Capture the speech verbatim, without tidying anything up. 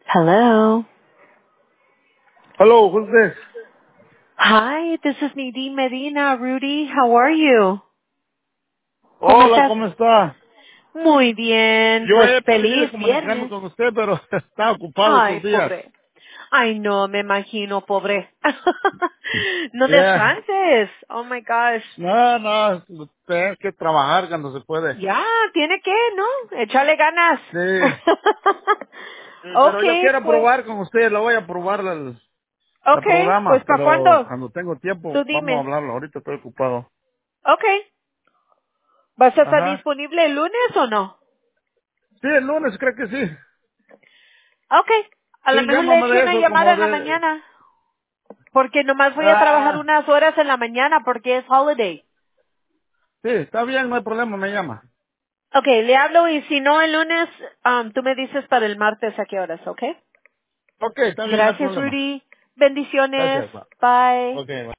Hello. Hello, who's this? Hi, this is Nadine Medina. Rudy, how are you? ¿Cómo Hola, estás? ¿cómo está? Muy bien, Yo pues he venido feliz comunicando viernes. con usted, pero está ocupado Ay, estos días. pobre. Ay, no, me imagino, pobre. No Yeah. descanses. Oh my gosh. No, no, tengo que trabajar cuando se puede. Ya, tiene que, ¿no? Échale ganas. Sí, sí, pero yo Okay, quiero pues, probar con usted, lo voy a probar el, el okay, pues programa, ¿para pero cuándo? cuando tengo tiempo Tú vamos a dime. hablarlo, ahorita estoy ocupado. Okay. ¿Vas a estar Ajá. disponible el lunes o no? Sí, el lunes creo que sí. Okay. A Sí, lo mejor le llámame echo de una eso llamada como en la de... mañana. Porque nomás voy a trabajar Ah, unas horas en la mañana porque es holiday. sí, está bien, no hay problema, me llama. Okay, le hablo y si no el lunes, um, tú me dices para el martes a qué horas, ¿ok? Ok, está bien, no hay Gracias, problema. Rudy. Bendiciones. Gracias. Va. Bye. Ok, va.